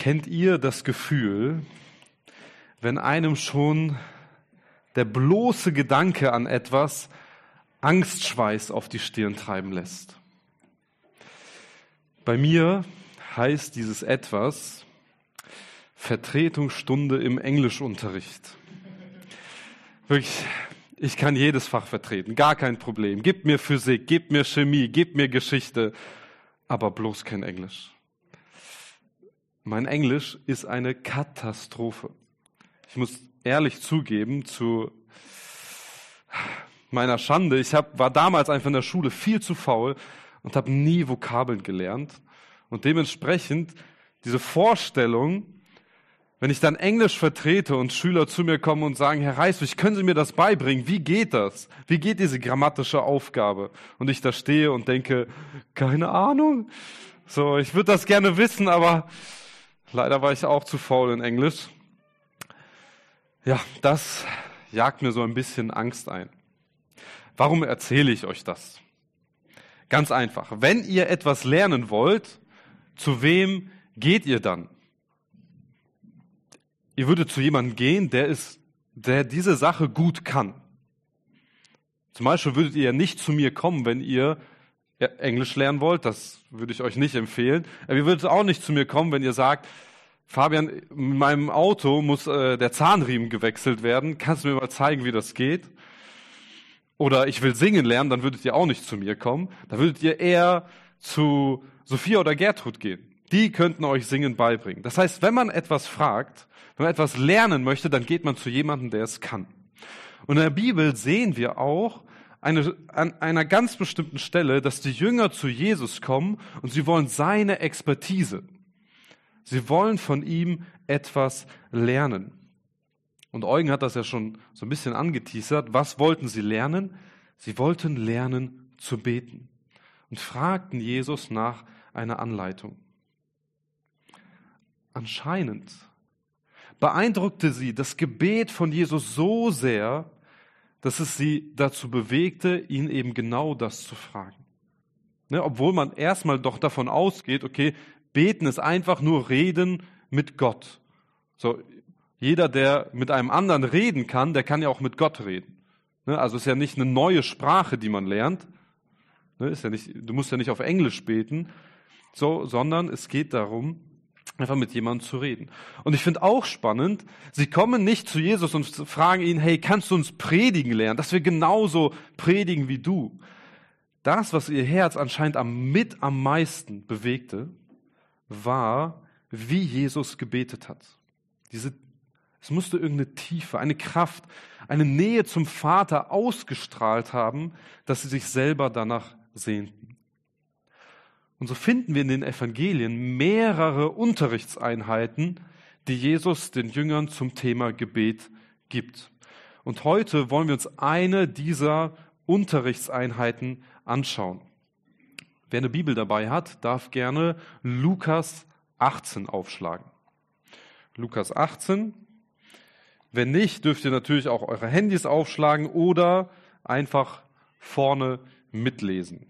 Kennt ihr das Gefühl, wenn einem schon der bloße Gedanke an etwas Angstschweiß auf die Stirn treiben lässt? Bei mir heißt dieses etwas Vertretungsstunde im Englischunterricht. Wirklich, ich kann jedes Fach vertreten, gar kein Problem. Gib mir Physik, gib mir Chemie, gib mir Geschichte, aber bloß kein Englisch. Mein Englisch ist eine Katastrophe. Ich muss ehrlich zugeben, zu meiner Schande, war damals einfach in der Schule viel zu faul und habe nie Vokabeln gelernt. Und dementsprechend diese Vorstellung, wenn ich dann Englisch vertrete und Schüler zu mir kommen und sagen, Herr Reiswig, können Sie mir das beibringen? Wie geht das? Wie geht diese grammatische Aufgabe? Und ich da stehe und denke, keine Ahnung. So, ich würde das gerne wissen, aber leider war ich auch zu faul in Englisch. Ja, das jagt mir so ein bisschen Angst ein. Warum erzähle ich euch das? Ganz einfach. Wenn ihr etwas lernen wollt, zu wem geht ihr dann? Ihr würdet zu jemandem gehen, der diese Sache gut kann. Zum Beispiel würdet ihr nicht zu mir kommen, wenn ihr Englisch lernen wollt. Das würde ich euch nicht empfehlen. Aber ihr würdet auch nicht zu mir kommen, wenn ihr sagt, Fabian, in meinem Auto muss der Zahnriemen gewechselt werden. Kannst du mir mal zeigen, wie das geht? Oder ich will singen lernen, dann würdet ihr auch nicht zu mir kommen. Da würdet ihr eher zu Sophia oder Gertrud gehen. Die könnten euch Singen beibringen. Das heißt, wenn man etwas fragt, wenn man etwas lernen möchte, dann geht man zu jemandem, der es kann. Und in der Bibel sehen wir auch an einer ganz bestimmten Stelle, dass die Jünger zu Jesus kommen und sie wollen seine Expertise. Sie wollen von ihm etwas lernen. Und Eugen hat das ja schon so ein bisschen angeteasert. Was wollten sie lernen? Sie wollten lernen zu beten und fragten Jesus nach einer Anleitung. Anscheinend beeindruckte sie das Gebet von Jesus so sehr, dass es sie dazu bewegte, ihn eben genau das zu fragen. Obwohl man erstmal doch davon ausgeht, okay, beten ist einfach nur reden mit Gott. So, jeder, der mit einem anderen reden kann, der kann ja auch mit Gott reden. Also ist ja nicht eine neue Sprache, die man lernt. Ist ja nicht, du musst ja nicht auf Englisch beten, sondern es geht darum, einfach mit jemandem zu reden. Und ich finde auch spannend, sie kommen nicht zu Jesus und fragen ihn, hey, kannst du uns predigen lernen, dass wir genauso predigen wie du. Das, was ihr Herz anscheinend am meisten bewegte, war, wie Jesus gebetet hat. Es musste irgendeine Tiefe, eine Kraft, eine Nähe zum Vater ausgestrahlt haben, dass sie sich selber danach sehnten. Und so finden wir in den Evangelien mehrere Unterrichtseinheiten, die Jesus den Jüngern zum Thema Gebet gibt. Und heute wollen wir uns eine dieser Unterrichtseinheiten anschauen. Wer eine Bibel dabei hat, darf gerne Lukas 18 aufschlagen. Lukas 18. Wenn nicht, dürft ihr natürlich auch eure Handys aufschlagen oder einfach vorne mitlesen.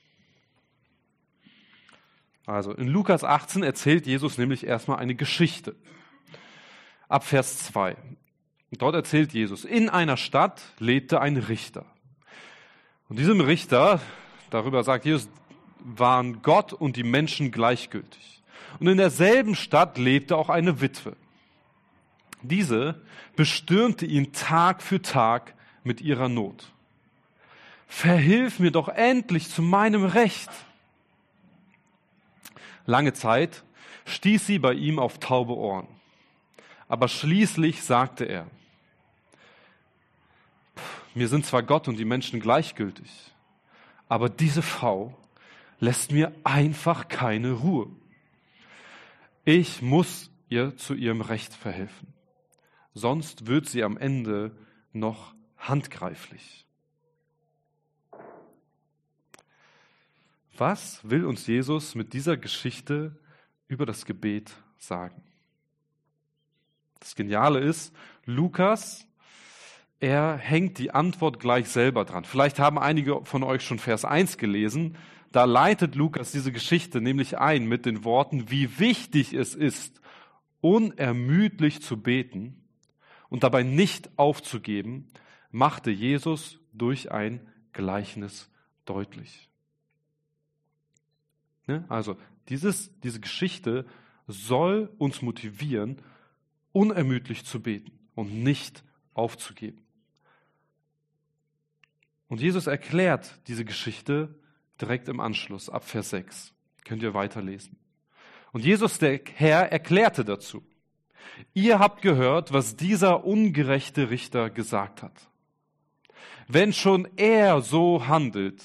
Also in Lukas 18 erzählt Jesus nämlich erstmal eine Geschichte. Ab Vers 2. Und dort erzählt Jesus, in einer Stadt lebte ein Richter. Und diesem Richter, darüber sagt Jesus, waren Gott und die Menschen gleichgültig. Und in derselben Stadt lebte auch eine Witwe. Diese bestürmte ihn Tag für Tag mit ihrer Not. Verhilf mir doch endlich zu meinem Recht. Lange Zeit stieß sie bei ihm auf taube Ohren. Aber schließlich sagte er, mir sind zwar Gott und die Menschen gleichgültig, aber diese Frau lässt mir einfach keine Ruhe. Ich muss ihr zu ihrem Recht verhelfen. Sonst wird sie am Ende noch handgreiflich. Was will uns Jesus mit dieser Geschichte über das Gebet sagen? Das Geniale ist, Lukas, er hängt die Antwort gleich selber dran. Vielleicht haben einige von euch schon Vers 1 gelesen. Da leitet Lukas diese Geschichte nämlich ein mit den Worten, wie wichtig es ist, unermüdlich zu beten und dabei nicht aufzugeben, machte Jesus durch ein Gleichnis deutlich. Ne? Also diese Geschichte soll uns motivieren, unermüdlich zu beten und nicht aufzugeben. Und Jesus erklärt diese Geschichte direkt im Anschluss, ab Vers 6. Könnt ihr weiterlesen. Und Jesus, der Herr, erklärte dazu: Ihr habt gehört, was dieser ungerechte Richter gesagt hat. Wenn schon er so handelt,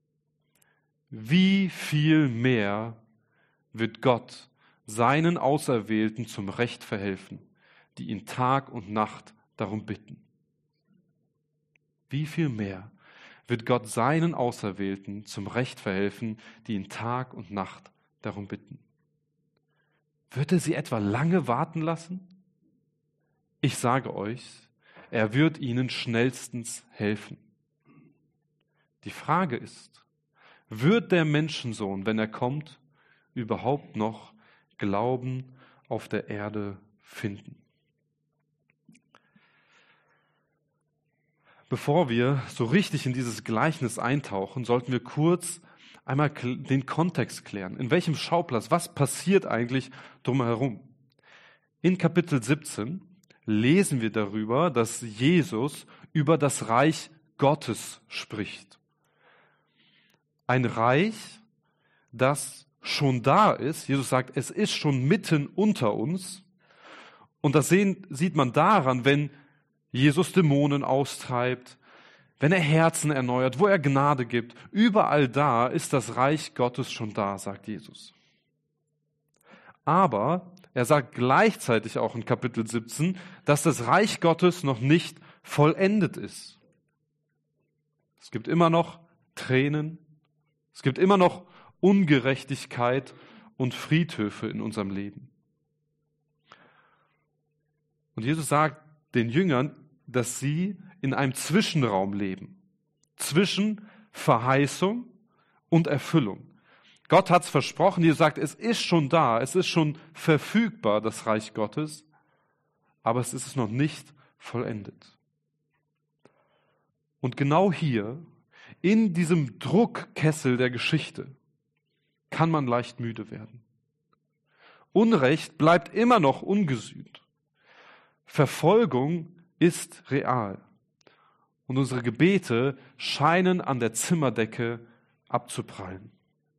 wie viel mehr wird Gott seinen Auserwählten zum Recht verhelfen, die ihn Tag und Nacht darum bitten? Wie viel mehr wird Gott seinen Auserwählten zum Recht verhelfen, die ihn Tag und Nacht darum bitten? Wird er sie etwa lange warten lassen? Ich sage euch, er wird ihnen schnellstens helfen. Die Frage ist, wird der Menschensohn, wenn er kommt, überhaupt noch Glauben auf der Erde finden? Bevor wir so richtig in dieses Gleichnis eintauchen, sollten wir kurz einmal den Kontext klären. In welchem Schauplatz, was passiert eigentlich drumherum? In Kapitel 17 lesen wir darüber, dass Jesus über das Reich Gottes spricht. Ein Reich, das schon da ist. Jesus sagt, es ist schon mitten unter uns. Und das sieht man daran, wenn Jesus Dämonen austreibt, wenn er Herzen erneuert, wo er Gnade gibt. Überall da ist das Reich Gottes schon da, sagt Jesus. Aber er sagt gleichzeitig auch in Kapitel 17, dass das Reich Gottes noch nicht vollendet ist. Es gibt immer noch Tränen, es gibt immer noch Ungerechtigkeit und Friedhöfe in unserem Leben. Und Jesus sagt den Jüngern, dass sie in einem Zwischenraum leben, zwischen Verheißung und Erfüllung. Gott hat es versprochen, Jesus sagt, es ist schon da, es ist schon verfügbar, das Reich Gottes, aber es ist noch nicht vollendet. Und genau hier, in diesem Druckkessel der Geschichte, kann man leicht müde werden. Unrecht bleibt immer noch ungesühnt. Verfolgung ist real. Und unsere Gebete scheinen an der Zimmerdecke abzuprallen.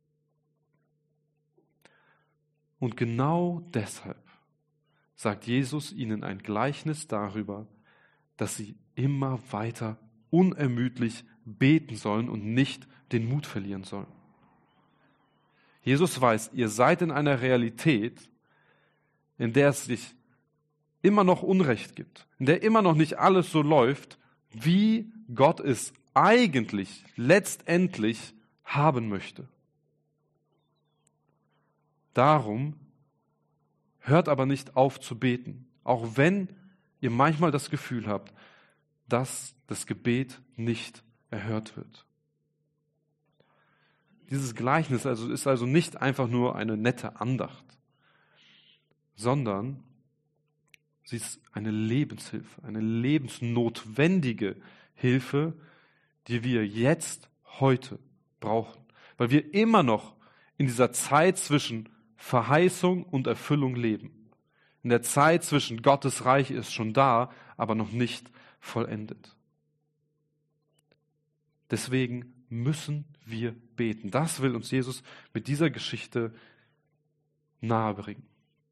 Und genau deshalb sagt Jesus ihnen ein Gleichnis darüber, dass sie immer weiter unermüdlich beten sollen und nicht den Mut verlieren sollen. Jesus weiß, ihr seid in einer Realität, in der es sich immer noch Unrecht gibt, in der immer noch nicht alles so läuft, wie Gott es eigentlich letztendlich haben möchte. Darum hört aber nicht auf zu beten, auch wenn ihr manchmal das Gefühl habt, dass das Gebet nicht erhört wird. Dieses Gleichnis ist also nicht einfach nur eine nette Andacht, sondern sie ist eine Lebenshilfe, eine lebensnotwendige Hilfe, die wir jetzt, heute brauchen, weil wir immer noch in dieser Zeit zwischen Verheißung und Erfüllung leben. In der Zeit zwischen Gottes Reich ist schon da, aber noch nicht vollendet. Deswegen müssen wir beten. Das will uns Jesus mit dieser Geschichte nahebringen.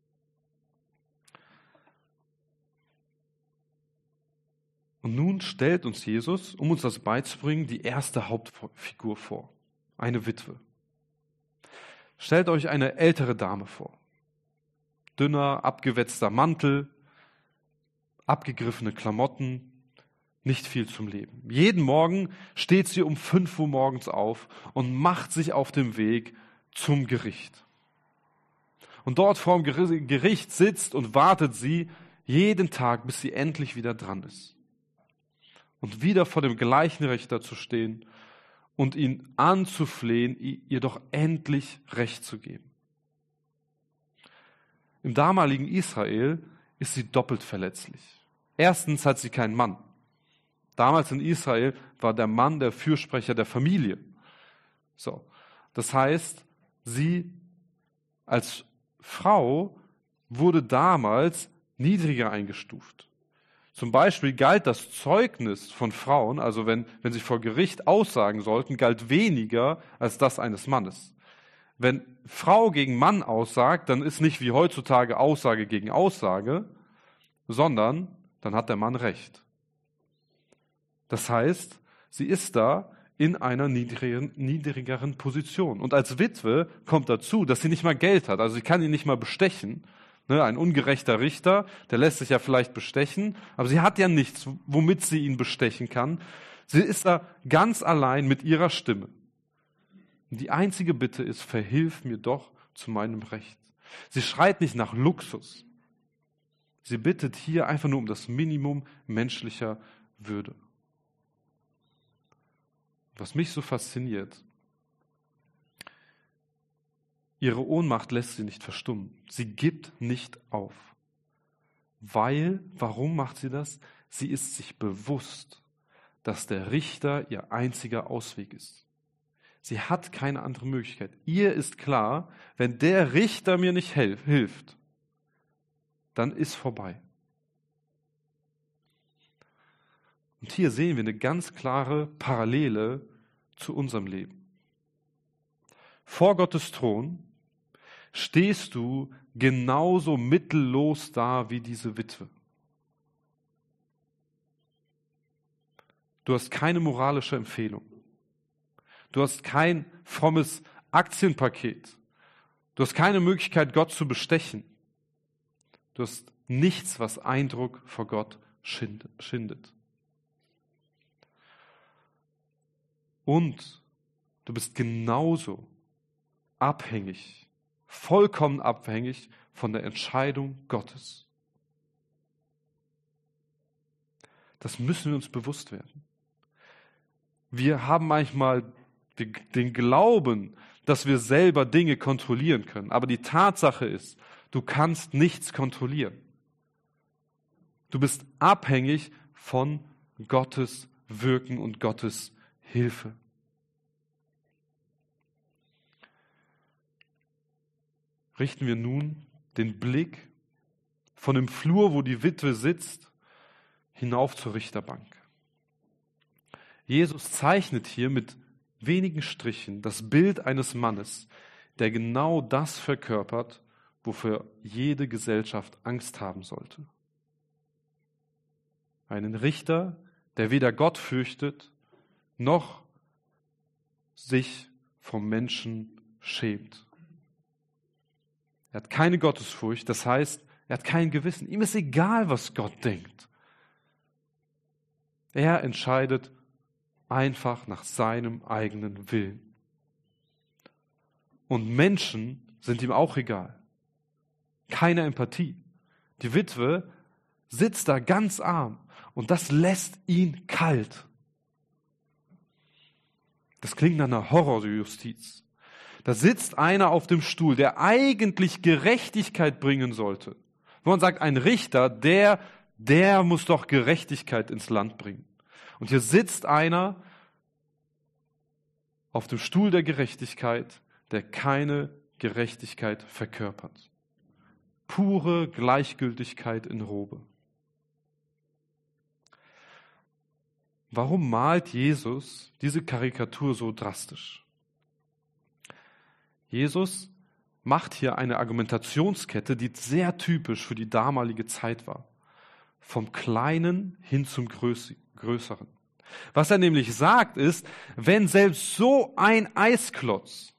Und nun stellt uns Jesus, um uns das beizubringen, die erste Hauptfigur vor. Eine Witwe. Stellt euch eine ältere Dame vor. Dünner, abgewetzter Mantel, abgegriffene Klamotten, nicht viel zum Leben. Jeden Morgen steht sie um 5 Uhr morgens auf und macht sich auf den Weg zum Gericht. Und dort vorm Gericht sitzt und wartet sie jeden Tag, bis sie endlich wieder dran ist. Und wieder vor dem gleichen Richter zu stehen und ihn anzuflehen, ihr doch endlich Recht zu geben. im damaligen Israel ist sie doppelt verletzlich. Erstens hat sie keinen Mann. Damals in Israel war der Mann der Fürsprecher der Familie. So. Das heißt, sie als Frau wurde damals niedriger eingestuft. Zum Beispiel galt das Zeugnis von Frauen, also wenn sie vor Gericht aussagen sollten, galt weniger als das eines Mannes. Wenn Frau gegen Mann aussagt, dann ist nicht wie heutzutage Aussage gegen Aussage, sondern dann hat der Mann Recht. Das heißt, sie ist da in einer niedrigeren Position. Und als Witwe kommt dazu, dass sie nicht mal Geld hat. Also sie kann ihn nicht mal bestechen. Ein ungerechter Richter, der lässt sich ja vielleicht bestechen, aber sie hat ja nichts, womit sie ihn bestechen kann. Sie ist da ganz allein mit ihrer Stimme. Und die einzige Bitte ist, verhilf mir doch zu meinem Recht. Sie schreit nicht nach Luxus. Sie bittet hier einfach nur um das Minimum menschlicher Würde. Was mich so fasziniert, ihre Ohnmacht lässt sie nicht verstummen. Sie gibt nicht auf. Warum macht sie das? Sie ist sich bewusst, dass der Richter ihr einziger Ausweg ist. Sie hat keine andere Möglichkeit. Ihr ist klar, wenn der Richter mir nicht hilft, dann ist vorbei. Und hier sehen wir eine ganz klare Parallele zu unserem Leben. Vor Gottes Thron stehst du genauso mittellos da wie diese Witwe. Du hast keine moralische Empfehlung. Du hast kein frommes Aktienpaket. Du hast keine Möglichkeit, Gott zu bestechen. Du hast nichts, was Eindruck vor Gott schindet. Und du bist genauso abhängig, vollkommen abhängig von der Entscheidung Gottes. Das müssen wir uns bewusst werden. Wir haben manchmal den Glauben, dass wir selber Dinge kontrollieren können. Aber die Tatsache ist, du kannst nichts kontrollieren. Du bist abhängig von Gottes Wirken und Gottes Hilfe. Richten wir nun den Blick von dem Flur, wo die Witwe sitzt, hinauf zur Richterbank. Jesus zeichnet hier mit wenigen Strichen das Bild eines Mannes, der genau das verkörpert, wofür jede Gesellschaft Angst haben sollte. Einen Richter, der weder Gott fürchtet, noch sich vom Menschen schämt. Er hat keine Gottesfurcht, das heißt, er hat kein Gewissen. Ihm ist egal, was Gott denkt. Er entscheidet einfach nach seinem eigenen Willen. Und Menschen sind ihm auch egal. Keine Empathie. Die Witwe sitzt da ganz arm und das lässt ihn kalt. Das klingt nach einer Horrorjustiz. Da sitzt einer auf dem Stuhl, der eigentlich Gerechtigkeit bringen sollte. Wo man sagt, ein Richter, der muss doch Gerechtigkeit ins Land bringen. Und hier sitzt einer auf dem Stuhl der Gerechtigkeit, der keine Gerechtigkeit verkörpert. Pure Gleichgültigkeit in Robe. Warum malt Jesus diese Karikatur so drastisch? Jesus macht hier eine Argumentationskette, die sehr typisch für die damalige Zeit war. Vom Kleinen hin zum Größeren. Was er nämlich sagt ist, wenn selbst so ein Eisklotz,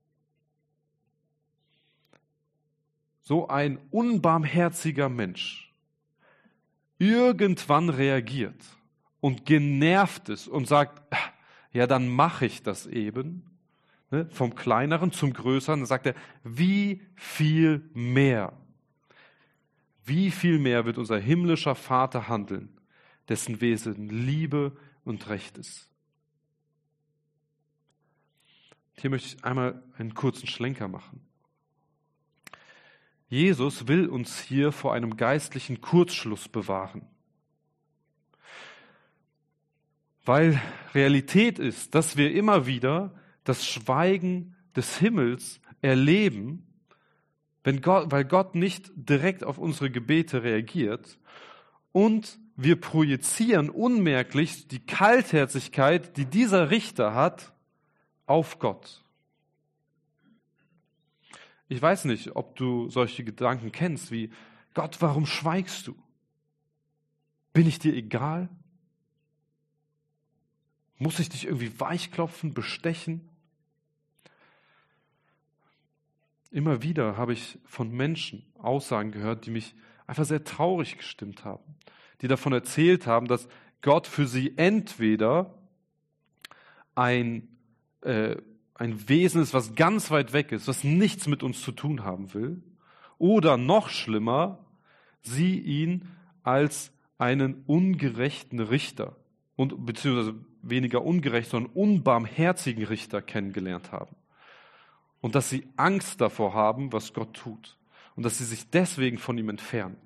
so ein unbarmherziger Mensch, irgendwann reagiert und genervt ist und sagt, ja, dann mache ich das eben, vom Kleineren zum Größeren, dann sagt er, wie viel mehr wird unser himmlischer Vater handeln, dessen Wesen Liebe und Recht ist. Hier möchte ich einmal einen kurzen Schlenker machen. Jesus will uns hier vor einem geistlichen Kurzschluss bewahren. Weil Realität ist, dass wir immer wieder das Schweigen des Himmels erleben, weil Gott nicht direkt auf unsere Gebete reagiert, und wir projizieren unmerklich die Kaltherzigkeit, die dieser Richter hat, auf Gott. Ich weiß nicht, ob du solche Gedanken kennst wie: Gott, warum schweigst du? Bin ich dir egal? Muss ich dich irgendwie weichklopfen, bestechen? Immer wieder habe ich von Menschen Aussagen gehört, die mich einfach sehr traurig gestimmt haben, die davon erzählt haben, dass Gott für sie entweder ein Wesen ist, was ganz weit weg ist, was nichts mit uns zu tun haben will, oder noch schlimmer, sie ihn als einen ungerechten Richter und beziehungsweise weniger ungerecht, sondern unbarmherzigen Richter kennengelernt haben. Und dass sie Angst davor haben, was Gott tut. Und dass sie sich deswegen von ihm entfernen.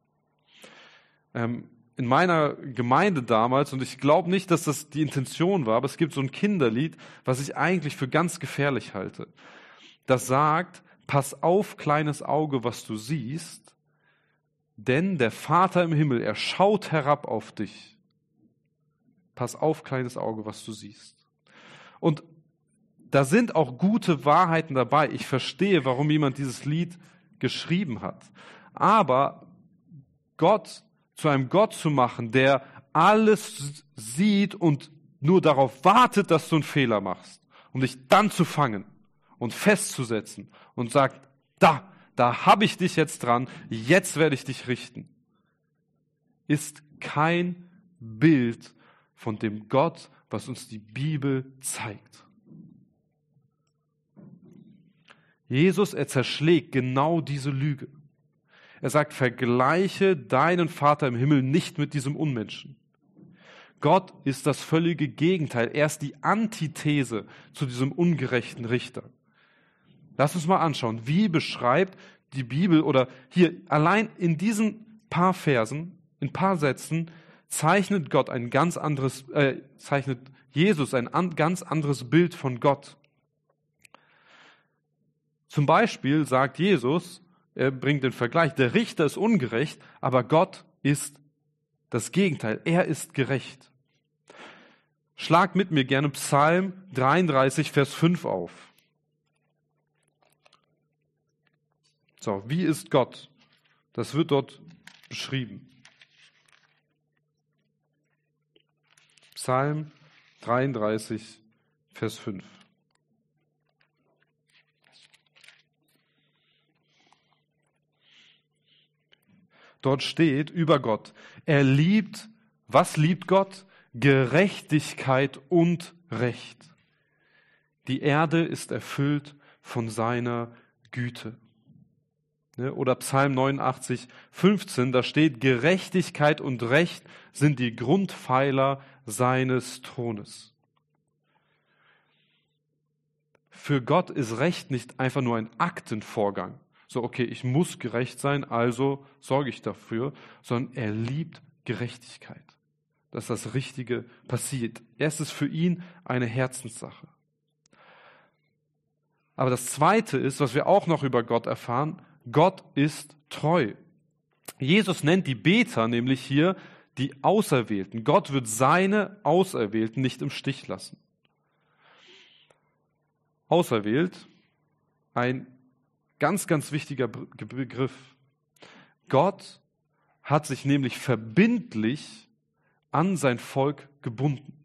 In meiner Gemeinde damals, und ich glaube nicht, dass das die Intention war, aber es gibt so ein Kinderlied, was ich eigentlich für ganz gefährlich halte. Das sagt: Pass auf, kleines Auge, was du siehst, denn der Vater im Himmel, er schaut herab auf dich. Pass auf, kleines Auge, was du siehst. Und da sind auch gute Wahrheiten dabei. Ich verstehe, warum jemand dieses Lied geschrieben hat. Aber Gott zu einem Gott zu machen, der alles sieht und nur darauf wartet, dass du einen Fehler machst, um dich dann zu fangen und festzusetzen und sagt: Da habe ich dich jetzt dran, jetzt werde ich dich richten, ist kein Bild von dem Gott, was uns die Bibel zeigt. Jesus, er zerschlägt genau diese Lüge. Er sagt: Vergleiche deinen Vater im Himmel nicht mit diesem Unmenschen. Gott ist das völlige Gegenteil. Er ist die Antithese zu diesem ungerechten Richter. Lass uns mal anschauen, wie beschreibt die Bibel, oder hier allein in diesen paar Versen, in paar Sätzen, zeichnet Jesus ein ganz anderes Bild von Gott. Zum Beispiel sagt Jesus, er bringt den Vergleich: Der Richter ist ungerecht, aber Gott ist das Gegenteil. Er ist gerecht. Schlag mit mir gerne Psalm 33, Vers 5 auf. So, wie ist Gott? Das wird dort beschrieben. Psalm 33, Vers 5. Dort steht über Gott: Er liebt, was liebt Gott? Gerechtigkeit und Recht. Die Erde ist erfüllt von seiner Güte. Oder Psalm 89, 15, da steht: Gerechtigkeit und Recht sind die Grundpfeiler seines Thrones. Für Gott ist Recht nicht einfach nur ein Aktenvorgang. So, okay, ich muss gerecht sein, also sorge ich dafür, sondern er liebt Gerechtigkeit, dass das Richtige passiert. Es ist für ihn eine Herzenssache. Aber das Zweite ist, was wir auch noch über Gott erfahren: Gott ist treu. Jesus nennt die Beter nämlich hier die Auserwählten. Gott wird seine Auserwählten nicht im Stich lassen. Auserwählt, ein ganz, ganz wichtiger Begriff. Gott hat sich nämlich verbindlich an sein Volk gebunden.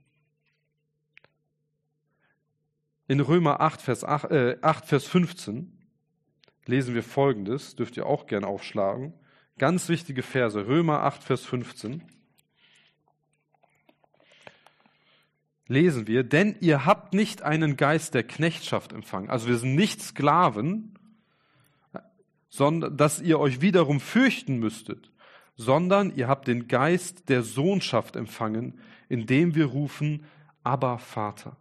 In Römer 8, Vers 15 lesen wir Folgendes, dürft ihr auch gerne aufschlagen. Ganz wichtige Verse, Römer 8, Vers 15. Lesen wir: Denn ihr habt nicht einen Geist der Knechtschaft empfangen. Also wir sind nicht Sklaven, sondern dass ihr euch wiederum fürchten müsstet, sondern ihr habt den Geist der Sohnschaft empfangen, indem wir rufen: Abba, Vater.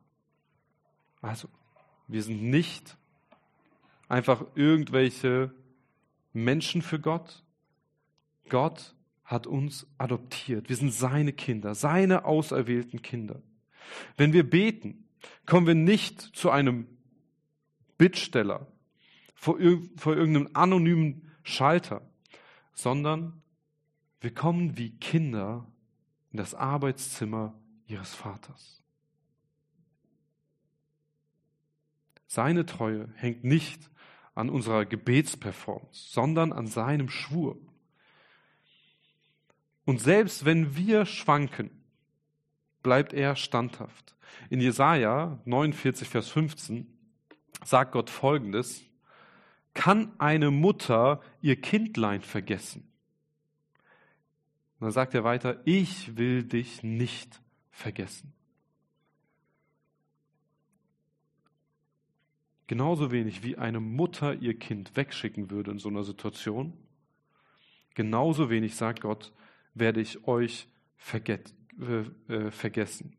Also, wir sind nicht einfach irgendwelche Menschen für Gott. Gott hat uns adoptiert. Wir sind seine Kinder, seine auserwählten Kinder. Wenn wir beten, kommen wir nicht zu einem Bittsteller vor irgendeinem anonymen Schalter, sondern wir kommen wie Kinder in das Arbeitszimmer ihres Vaters. Seine Treue hängt nicht an unserer Gebetsperformance, sondern an seinem Schwur. Und selbst wenn wir schwanken, bleibt er standhaft. In Jesaja 49, Vers 15 sagt Gott Folgendes: Kann eine Mutter ihr Kindlein vergessen? Und dann sagt er weiter: Ich will dich nicht vergessen. Genauso wenig wie eine Mutter ihr Kind wegschicken würde in so einer Situation, genauso wenig, sagt Gott, werde ich euch vergessen.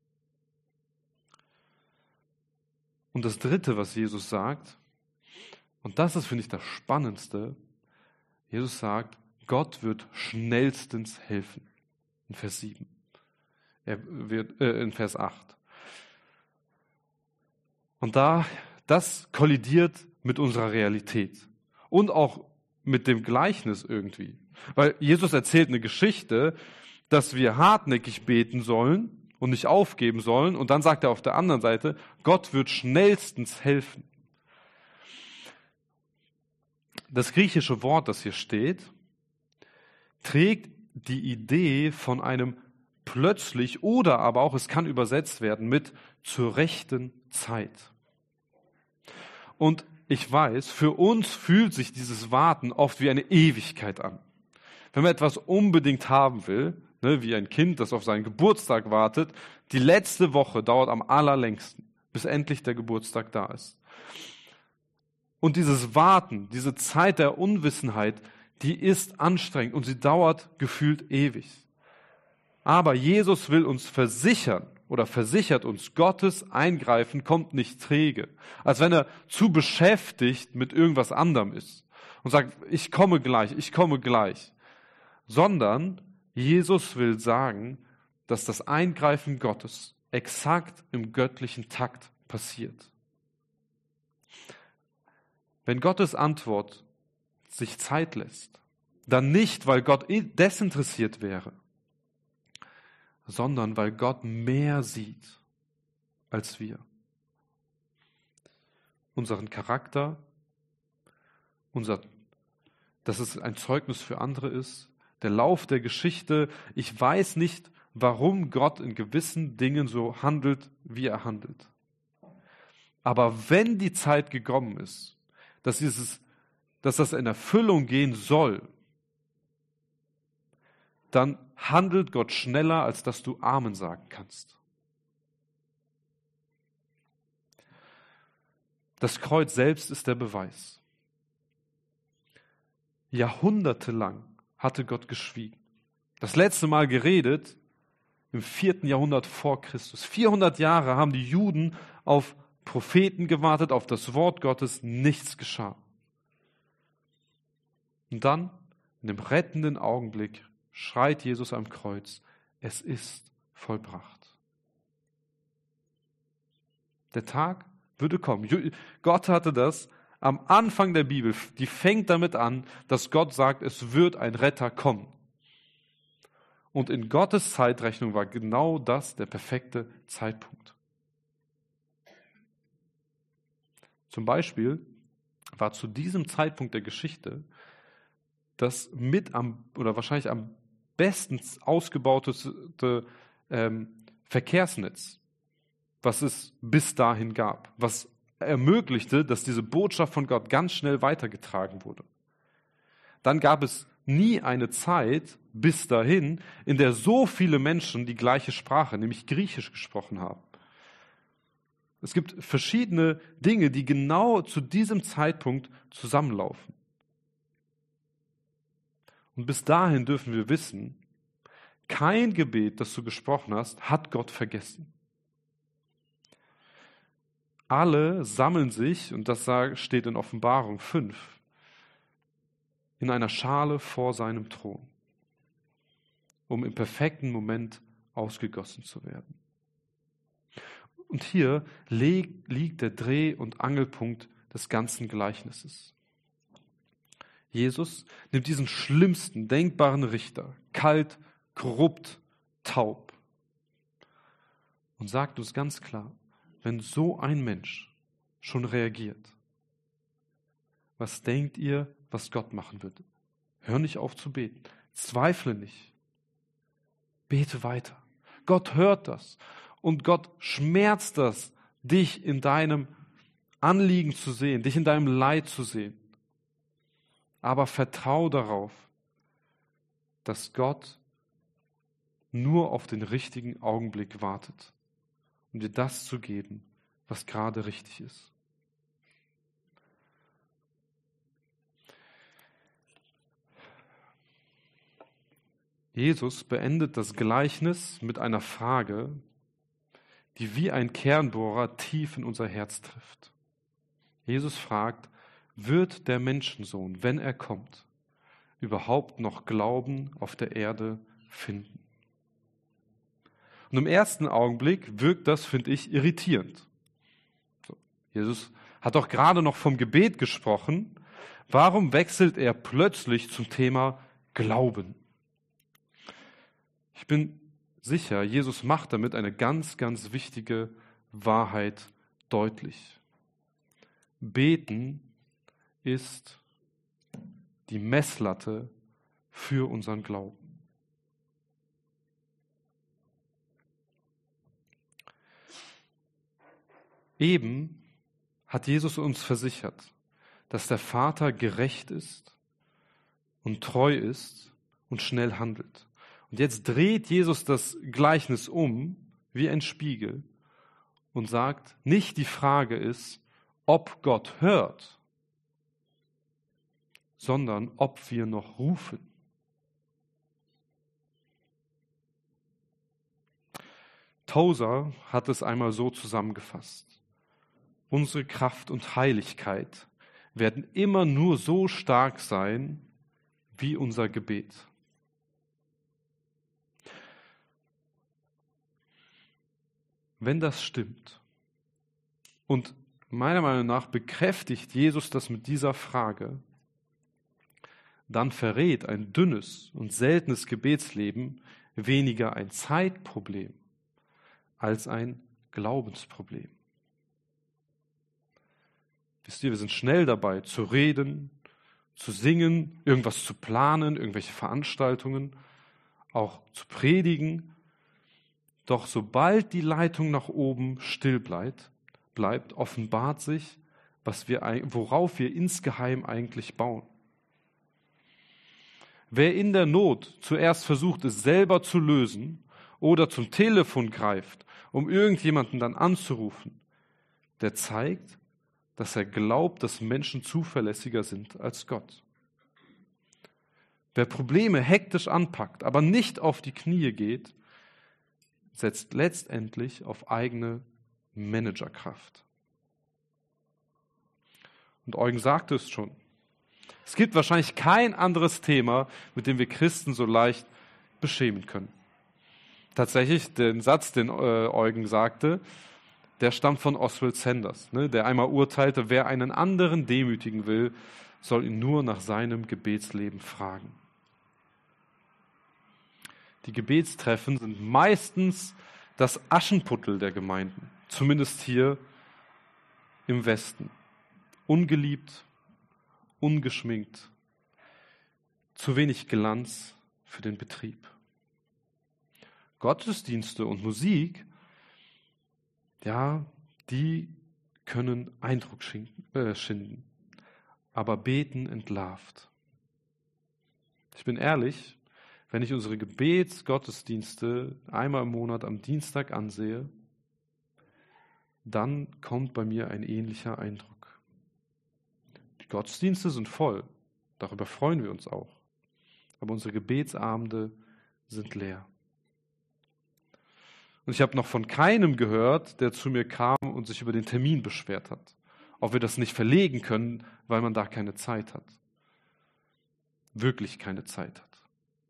Und das Dritte, was Jesus sagt, und das ist, finde ich, das Spannendste, Jesus sagt, Gott wird schnellstens helfen. In Vers 7. In Vers 8. Und das kollidiert mit unserer Realität und auch mit dem Gleichnis irgendwie. Weil Jesus erzählt eine Geschichte, dass wir hartnäckig beten sollen und nicht aufgeben sollen. Und dann sagt er auf der anderen Seite, Gott wird schnellstens helfen. Das griechische Wort, das hier steht, trägt die Idee von einem plötzlich oder aber auch, es kann übersetzt werden mit zur rechten Zeit. Und ich weiß, für uns fühlt sich dieses Warten oft wie eine Ewigkeit an. Wenn man etwas unbedingt haben will, wie ein Kind, das auf seinen Geburtstag wartet, die letzte Woche dauert am allerlängsten, bis endlich der Geburtstag da ist. Und dieses Warten, diese Zeit der Unwissenheit, die ist anstrengend und sie dauert gefühlt ewig. Aber Jesus will uns versichern oder versichert uns, Gottes Eingreifen kommt nicht träge, als wenn er zu beschäftigt mit irgendwas anderem ist und sagt, ich komme gleich, sondern Jesus will sagen, dass das Eingreifen Gottes exakt im göttlichen Takt passiert. Wenn Gottes Antwort sich Zeit lässt, dann nicht, weil Gott desinteressiert wäre, sondern weil Gott mehr sieht als wir. Unseren Charakter, dass es ein Zeugnis für andere ist, der Lauf der Geschichte. Ich weiß nicht, warum Gott in gewissen Dingen so handelt, wie er handelt. Aber wenn die Zeit gekommen ist, dass das in Erfüllung gehen soll, dann handelt Gott schneller, als dass du Amen sagen kannst. Das Kreuz selbst ist der Beweis. Jahrhundertelang hatte Gott geschwiegen. Das letzte Mal geredet im 4. Jahrhundert vor Christus. 400 Jahre haben die Juden auf Propheten gewartet, auf das Wort Gottes, nichts geschah. Und dann, in dem rettenden Augenblick, schreit Jesus am Kreuz, es ist vollbracht. Der Tag würde kommen. Gott hatte das am Anfang der Bibel, die fängt damit an, dass Gott sagt, es wird ein Retter kommen. Und in Gottes Zeitrechnung war genau das der perfekte Zeitpunkt. Zum Beispiel war zu diesem Zeitpunkt der Geschichte das wahrscheinlich am besten ausgebauteste Verkehrsnetz, was es bis dahin gab, was ermöglichte, dass diese Botschaft von Gott ganz schnell weitergetragen wurde. Dann gab es nie eine Zeit bis dahin, in der so viele Menschen die gleiche Sprache, nämlich Griechisch, gesprochen haben. Es gibt verschiedene Dinge, die genau zu diesem Zeitpunkt zusammenlaufen. Und bis dahin dürfen wir wissen, kein Gebet, das du gesprochen hast, hat Gott vergessen. Alle sammeln sich, und das steht in Offenbarung 5, in einer Schale vor seinem Thron, um im perfekten Moment ausgegossen zu werden. Und hier liegt der Dreh- und Angelpunkt des ganzen Gleichnisses. Jesus nimmt diesen schlimmsten denkbaren Richter, kalt, korrupt, taub, und sagt uns ganz klar, wenn so ein Mensch schon reagiert, was denkt ihr, was Gott machen wird? Hör nicht auf zu beten. Zweifle nicht. Bete weiter. Gott hört das. Und Gott schmerzt das, dich in deinem Anliegen zu sehen, dich in deinem Leid zu sehen. Aber vertrau darauf, dass Gott nur auf den richtigen Augenblick wartet, um dir das zu geben, was gerade richtig ist. Jesus beendet das Gleichnis mit einer Frage, die wie ein Kernbohrer tief in unser Herz trifft. Jesus fragt, wird der Menschensohn, wenn er kommt, überhaupt noch Glauben auf der Erde finden? Und im ersten Augenblick wirkt das, finde ich, irritierend. So, Jesus hat doch gerade noch vom Gebet gesprochen. Warum wechselt er plötzlich zum Thema Glauben? Ich bin sicher, Jesus macht damit eine ganz, ganz wichtige Wahrheit deutlich. Beten ist die Messlatte für unseren Glauben. Eben hat Jesus uns versichert, dass der Vater gerecht ist und treu ist und schnell handelt. Und jetzt dreht Jesus das Gleichnis um wie ein Spiegel und sagt, nicht die Frage ist, ob Gott hört, sondern ob wir noch rufen. Tozer hat es einmal so zusammengefasst. Unsere Kraft und Heiligkeit werden immer nur so stark sein wie unser Gebet. Wenn das stimmt, und meiner Meinung nach bekräftigt Jesus das mit dieser Frage, dann verrät ein dünnes und seltenes Gebetsleben weniger ein Zeitproblem als ein Glaubensproblem. Wisst ihr, wir sind schnell dabei zu reden, zu singen, irgendwas zu planen, irgendwelche Veranstaltungen, auch zu predigen. Doch sobald die Leitung nach oben still bleibt, offenbart sich, worauf wir insgeheim eigentlich bauen. Wer in der Not zuerst versucht, es selber zu lösen oder zum Telefon greift, um irgendjemanden dann anzurufen, der zeigt, dass er glaubt, dass Menschen zuverlässiger sind als Gott. Wer Probleme hektisch anpackt, aber nicht auf die Knie geht, setzt letztendlich auf eigene Managerkraft. Und Eugen sagte es schon. Es gibt wahrscheinlich kein anderes Thema, mit dem wir Christen so leicht beschämen können. Tatsächlich, den Satz, den Eugen sagte, der stammt von Oswald Sanders, der einmal urteilte, wer einen anderen demütigen will, soll ihn nur nach seinem Gebetsleben fragen. Die Gebetstreffen sind meistens das Aschenputtel der Gemeinden, zumindest hier im Westen. Ungeliebt, ungeschminkt, zu wenig Glanz für den Betrieb. Gottesdienste und Musik, ja, die können Eindruck schinden, aber Beten entlarvt. Ich bin ehrlich, wenn ich unsere Gebetsgottesdienste einmal im Monat am Dienstag ansehe, dann kommt bei mir ein ähnlicher Eindruck. Die Gottesdienste sind voll, darüber freuen wir uns auch, aber unsere Gebetsabende sind leer. Und ich habe noch von keinem gehört, der zu mir kam und sich über den Termin beschwert hat, ob wir das nicht verlegen können, weil man da keine Zeit hat. wirklich keine Zeit hat.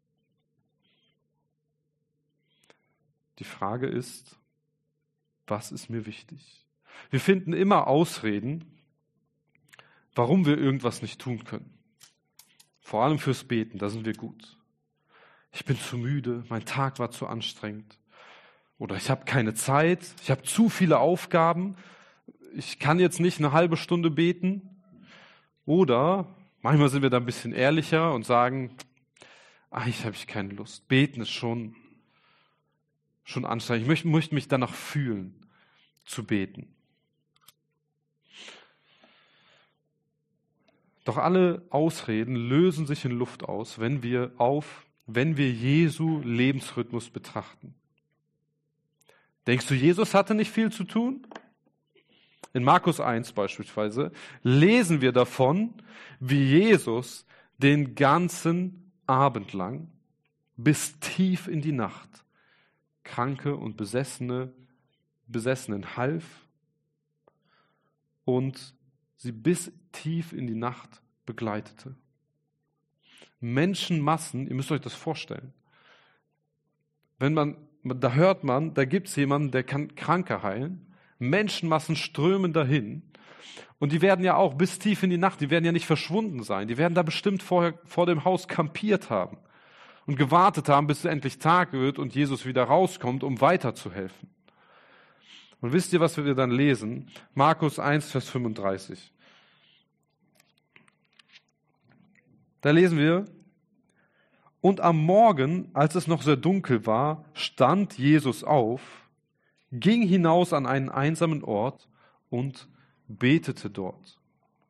Die Frage ist, was ist mir wichtig? Wir finden immer Ausreden, warum wir irgendwas nicht tun können. Vor allem fürs Beten, da sind wir gut. Ich bin zu müde, mein Tag war zu anstrengend. Oder ich habe keine Zeit, ich habe zu viele Aufgaben, ich kann jetzt nicht eine halbe Stunde beten. Oder manchmal sind wir da ein bisschen ehrlicher und sagen, eigentlich habe ich keine Lust. Beten ist schon anstrengend. Ich möchte mich danach fühlen, zu beten. Doch alle Ausreden lösen sich in Luft aus, wenn wir Jesu Lebensrhythmus betrachten. Denkst du, Jesus hatte nicht viel zu tun? In Markus 1 beispielsweise lesen wir davon, wie Jesus den ganzen Abend lang bis tief in die Nacht Kranke und Besessenen half und sie bis tief in die Nacht begleitete. Menschenmassen, ihr müsst euch das vorstellen. Da hört man, da gibt es jemanden, der kann Kranke heilen. Menschenmassen strömen dahin. Und die werden ja auch bis tief in die Nacht, die werden ja nicht verschwunden sein. Die werden da bestimmt vorher vor dem Haus kampiert haben und gewartet haben, bis es endlich Tag wird und Jesus wieder rauskommt, um weiterzuhelfen. Und wisst ihr, was wir dann lesen? Markus 1, Vers 35. Da lesen wir, und am Morgen, als es noch sehr dunkel war, stand Jesus auf, ging hinaus an einen einsamen Ort und betete dort.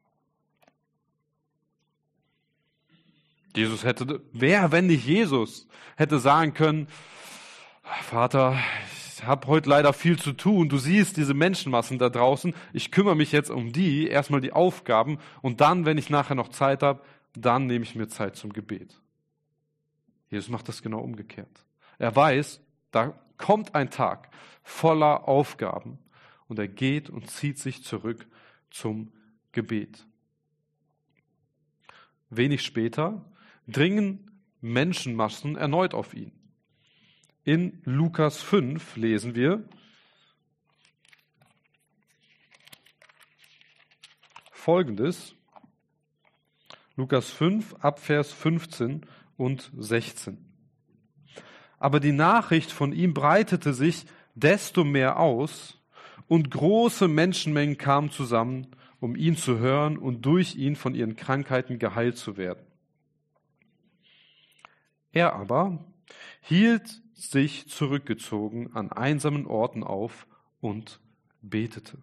Wer, wenn nicht Jesus, hätte sagen können, Vater, ich habe heute leider viel zu tun, du siehst diese Menschenmassen da draußen, ich kümmere mich jetzt um die, erstmal die Aufgaben und dann, wenn ich nachher noch Zeit habe, dann nehme ich mir Zeit zum Gebet. Jesus macht das genau umgekehrt. Er weiß, da kommt ein Tag voller Aufgaben und er geht und zieht sich zurück zum Gebet. Wenig später dringen Menschenmassen erneut auf ihn. In Lukas 5 lesen wir Folgendes. Lukas 5, Abvers 15 und 16. Aber die Nachricht von ihm breitete sich desto mehr aus und große Menschenmengen kamen zusammen, um ihn zu hören und durch ihn von ihren Krankheiten geheilt zu werden. Er aber hielt sich zurückgezogen an einsamen Orten auf und betete.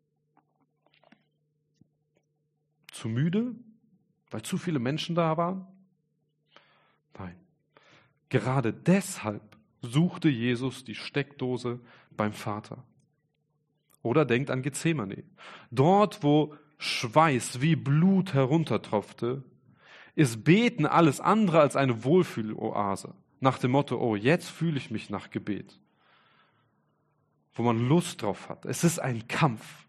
Zu müde, weil zu viele Menschen da waren? Nein. Gerade deshalb suchte Jesus die Steckdose beim Vater. Oder denkt an Gethsemane. Dort, wo Schweiß wie Blut heruntertropfte, ist Beten alles andere als eine Wohlfühloase. Nach dem Motto, oh, jetzt fühle ich mich nach Gebet. Wo man Lust drauf hat. Es ist ein Kampf.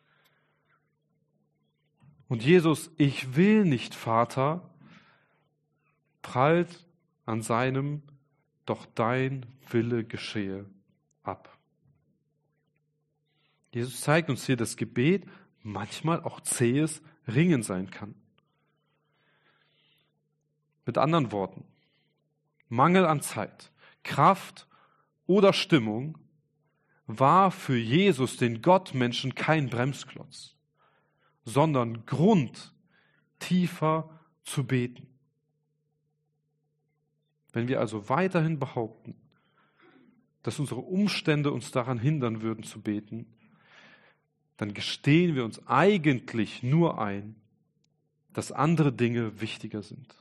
Und Jesus, ich will nicht, Vater, prallt an seinem doch dein Wille geschehe ab. Jesus zeigt uns hier, dass Gebet manchmal auch zähes Ringen sein kann. Mit anderen Worten, Mangel an Zeit, Kraft oder Stimmung war für Jesus, den Gottmenschen, kein Bremsklotz, sondern Grund, tiefer zu beten. Wenn wir also weiterhin behaupten, dass unsere Umstände uns daran hindern würden zu beten, dann gestehen wir uns eigentlich nur ein, dass andere Dinge wichtiger sind.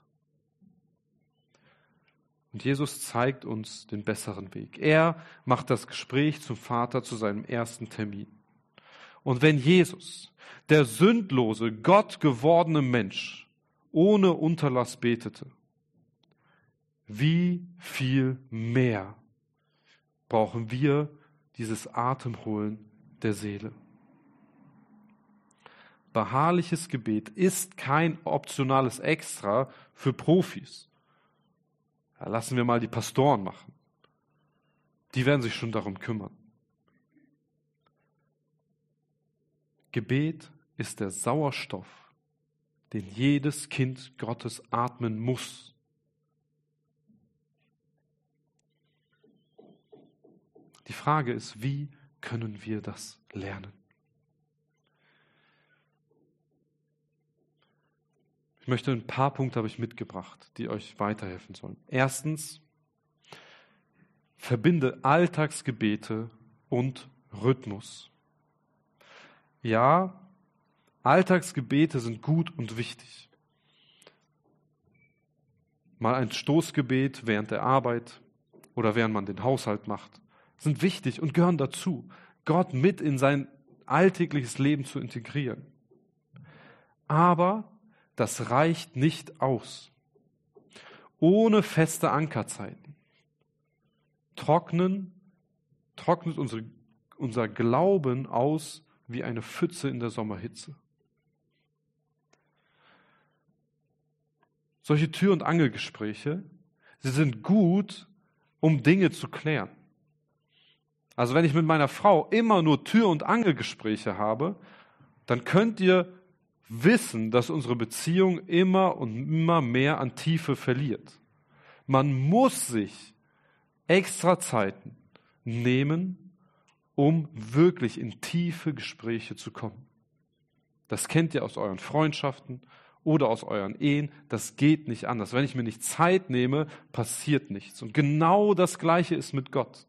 Und Jesus zeigt uns den besseren Weg. Er macht das Gespräch zum Vater zu seinem ersten Termin. Und wenn Jesus, der sündlose, gottgewordene Mensch, ohne Unterlass betete, wie viel mehr brauchen wir dieses Atemholen der Seele? Beharrliches Gebet ist kein optionales Extra für Profis. Ja, lassen wir mal die Pastoren machen. Die werden sich schon darum kümmern. Gebet ist der Sauerstoff, den jedes Kind Gottes atmen muss. Die Frage ist, wie können wir das lernen? Ich möchte ein paar Punkte habe ich mitgebracht, die euch weiterhelfen sollen. Erstens, verbinde Alltagsgebete und Rhythmus. Ja, Alltagsgebete sind gut und wichtig. Mal ein Stoßgebet während der Arbeit oder während man den Haushalt macht, sind wichtig und gehören dazu, Gott mit in sein alltägliches Leben zu integrieren. Aber das reicht nicht aus. Ohne feste Ankerzeiten trocknet unser Glauben aus wie eine Pfütze in der Sommerhitze. Solche Tür- und Angelgespräche, sie sind gut, um Dinge zu klären. Also wenn ich mit meiner Frau immer nur Tür- und Angelgespräche habe, dann könnt ihr wissen, dass unsere Beziehung immer und immer mehr an Tiefe verliert. Man muss sich extra Zeiten nehmen, um wirklich in tiefe Gespräche zu kommen. Das kennt ihr aus euren Freundschaften oder aus euren Ehen. Das geht nicht anders. Wenn ich mir nicht Zeit nehme, passiert nichts. Und genau das Gleiche ist mit Gott.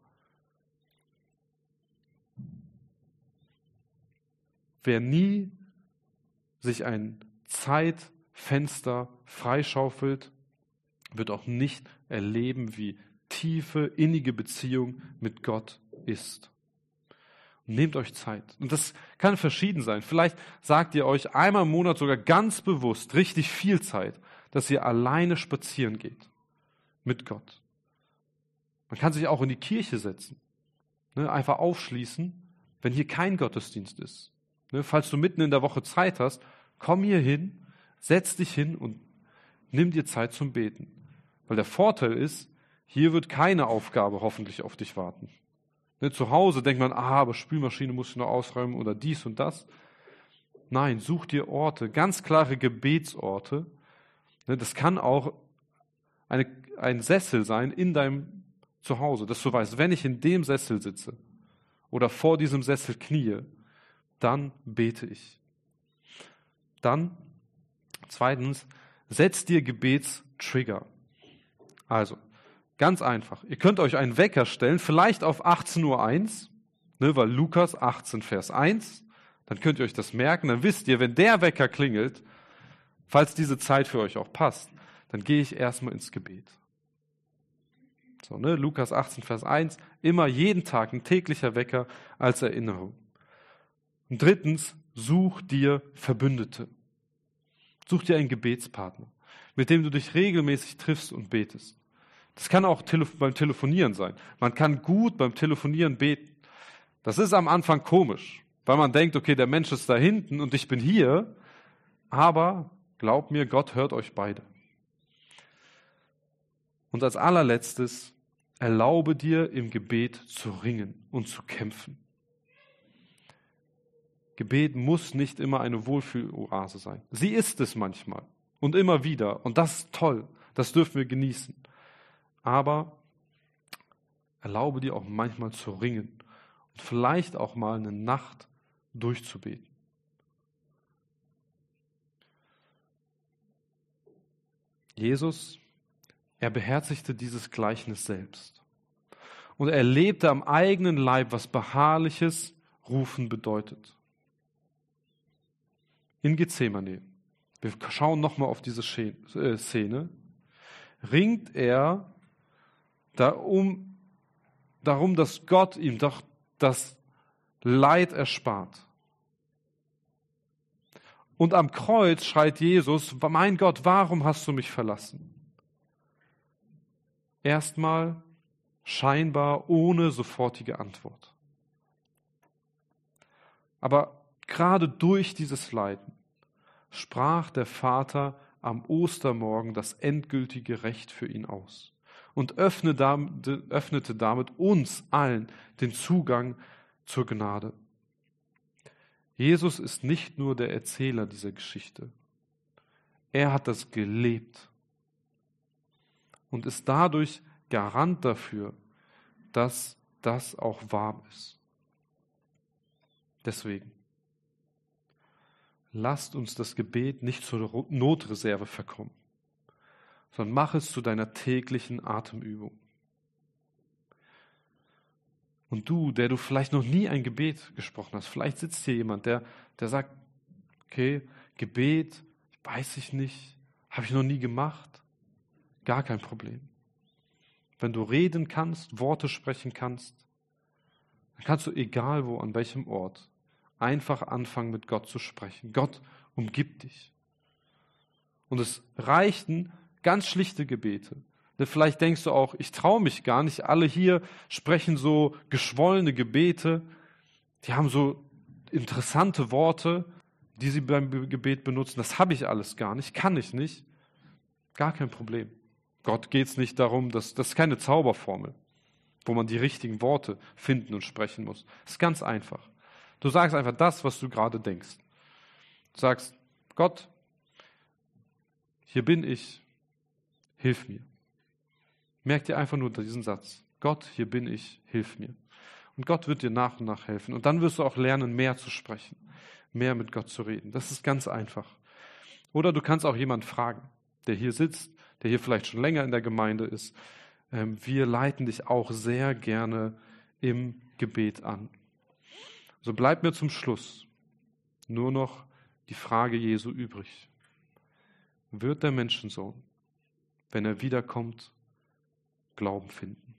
Wer nie sich ein Zeitfenster freischaufelt, wird auch nicht erleben, wie tiefe, innige Beziehung mit Gott ist. Nehmt euch Zeit. Und das kann verschieden sein. Vielleicht sagt ihr euch einmal im Monat sogar ganz bewusst richtig viel Zeit, dass ihr alleine spazieren geht mit Gott. Man kann sich auch in die Kirche setzen, einfach aufschließen, wenn hier kein Gottesdienst ist. Falls du mitten in der Woche Zeit hast, komm hier hin, setz dich hin und nimm dir Zeit zum Beten. Weil der Vorteil ist, hier wird keine Aufgabe hoffentlich auf dich warten. Zu Hause denkt man, aber Spülmaschine muss ich noch ausräumen oder dies und das. Nein, such dir Orte, ganz klare Gebetsorte. Das kann auch ein Sessel sein in deinem Zuhause, dass du weißt, wenn ich in dem Sessel sitze oder vor diesem Sessel kniee, dann bete ich. Dann, zweitens, setz dir Gebetstrigger. Also, ganz einfach. Ihr könnt euch einen Wecker stellen, vielleicht auf 18:01 Uhr, weil Lukas 18, Vers 1, dann könnt ihr euch das merken, dann wisst ihr, wenn der Wecker klingelt, falls diese Zeit für euch auch passt, dann gehe ich erstmal ins Gebet. So, Lukas 18, Vers 1, immer jeden Tag ein täglicher Wecker als Erinnerung. Und drittens, such dir Verbündete. Such dir einen Gebetspartner, mit dem du dich regelmäßig triffst und betest. Das kann auch beim Telefonieren sein. Man kann gut beim Telefonieren beten. Das ist am Anfang komisch, weil man denkt, okay, der Mensch ist da hinten und ich bin hier. Aber glaub mir, Gott hört euch beide. Und als allerletztes, erlaube dir im Gebet zu ringen und zu kämpfen. Gebet muss nicht immer eine Wohlfühloase sein. Sie ist es manchmal und immer wieder. Und das ist toll. Das dürfen wir genießen. Aber erlaube dir auch manchmal zu ringen und vielleicht auch mal eine Nacht durchzubeten. Jesus, er beherzigte dieses Gleichnis selbst. Und er erlebte am eigenen Leib, was beharrliches Rufen bedeutet. In Gethsemane, wir schauen nochmal auf diese Szene, ringt er darum, dass Gott ihm doch das Leid erspart. Und am Kreuz schreit Jesus, mein Gott, warum hast du mich verlassen? Erstmal scheinbar ohne sofortige Antwort. Aber gerade durch dieses Leiden sprach der Vater am Ostermorgen das endgültige Recht für ihn aus und öffnete damit uns allen den Zugang zur Gnade. Jesus ist nicht nur der Erzähler dieser Geschichte. Er hat das gelebt und ist dadurch Garant dafür, dass das auch wahr ist. Deswegen, lasst uns das Gebet nicht zur Notreserve verkommen, sondern mach es zu deiner täglichen Atemübung. Und du, der du vielleicht noch nie ein Gebet gesprochen hast, vielleicht sitzt hier jemand, der sagt, okay, Gebet, weiß ich nicht, habe ich noch nie gemacht. Gar kein Problem. Wenn du reden kannst, Worte sprechen kannst, dann kannst du, egal wo, an welchem Ort, einfach anfangen, mit Gott zu sprechen. Gott umgibt dich. Und es reichten ganz schlichte Gebete. Vielleicht denkst du auch, ich traue mich gar nicht. Alle hier sprechen so geschwollene Gebete. Die haben so interessante Worte, die sie beim Gebet benutzen. Das habe ich alles gar nicht, kann ich nicht. Gar kein Problem. Gott geht es nicht darum, das ist keine Zauberformel, wo man die richtigen Worte finden und sprechen muss. Das ist ganz einfach. Du sagst einfach das, was du gerade denkst. Du sagst, Gott, hier bin ich, hilf mir. Merk dir einfach nur diesen Satz. Gott, hier bin ich, hilf mir. Und Gott wird dir nach und nach helfen. Und dann wirst du auch lernen, mehr zu sprechen, mehr mit Gott zu reden. Das ist ganz einfach. Oder du kannst auch jemanden fragen, der hier sitzt, der hier vielleicht schon länger in der Gemeinde ist. Wir leiten dich auch sehr gerne im Gebet an. So bleibt mir zum Schluss nur noch die Frage Jesu übrig. Wird der Menschensohn, wenn er wiederkommt, Glauben finden?